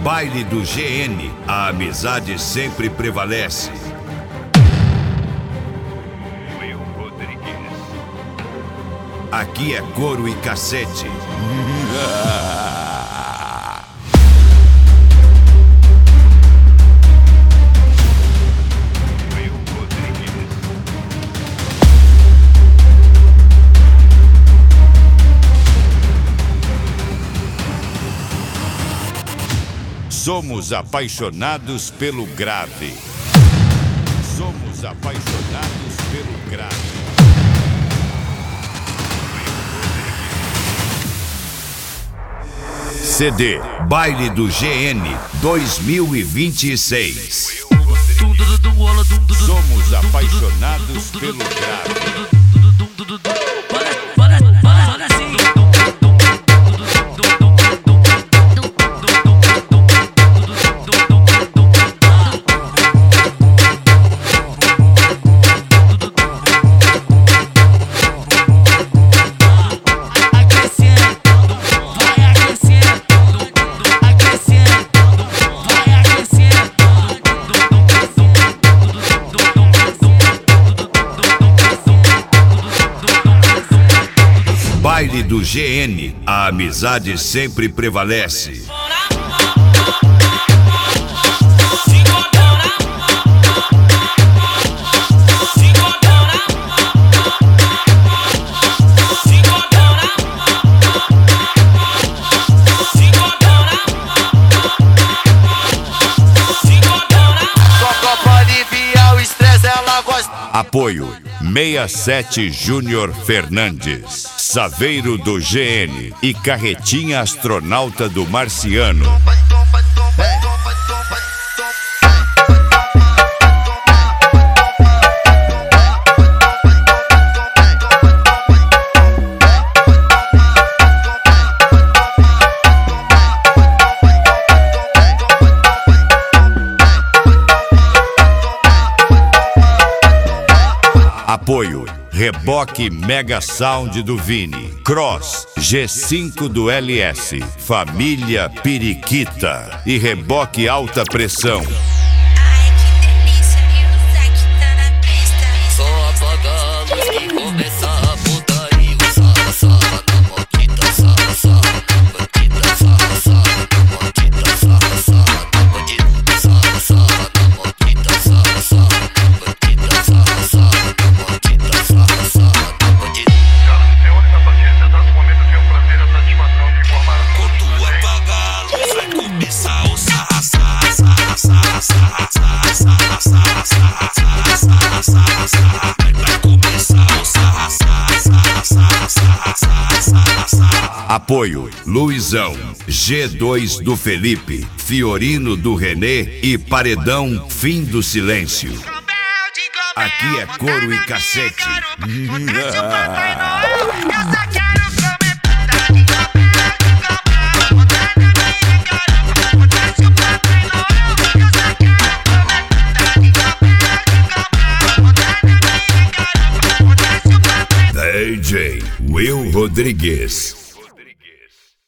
Baile do GN, a amizade sempre prevalece. Will Rodrigues. Aqui é couro e cassete. Somos apaixonados pelo grave. Somos apaixonados pelo grave. CD Baile do GN 2026. Somos apaixonados pelo grave. Baile do GN, a amizade sempre prevalece. Apoio 67 Júnior Fernandes, Saveiro do GN e Carretinha Astronauta do Marciano. Apoio Reboque Mega Sound do Vini, Cross G5 do LS, Família Periquita e Reboque Alta Pressão. Ai, que delícia, e o Zé que tá na pista. Só apagar a luz que começa a putaria. Sarra, sarra, na maldita, sarra, sarra, na bandida, sarra, sarra, na maldita, sarra, sarra, na bandida, sarra, sarra, na maldita, sarra, sarra, na bandida, sarra, sarra, na maldita, sarra, sarra, na bandida. Senhoras e senhores, a partir desse exato momento eu tenho o prazer e a satisfação de informar. Quando apagar a luz vai começar o sarra, sarra, sarra, sarra, sarra, sarra, sarra, sarra, sarra, sarra, sarra, sarra. Vai começar o sarra, sarra, sarra, sarra, sarra, sarra, sarra, sarra. Apoio Luizão, G2 do Felipe, Fiorino do Renê e Paredão Fim do Silêncio. Aqui é couro e cassete. DJ Will Rodrigues.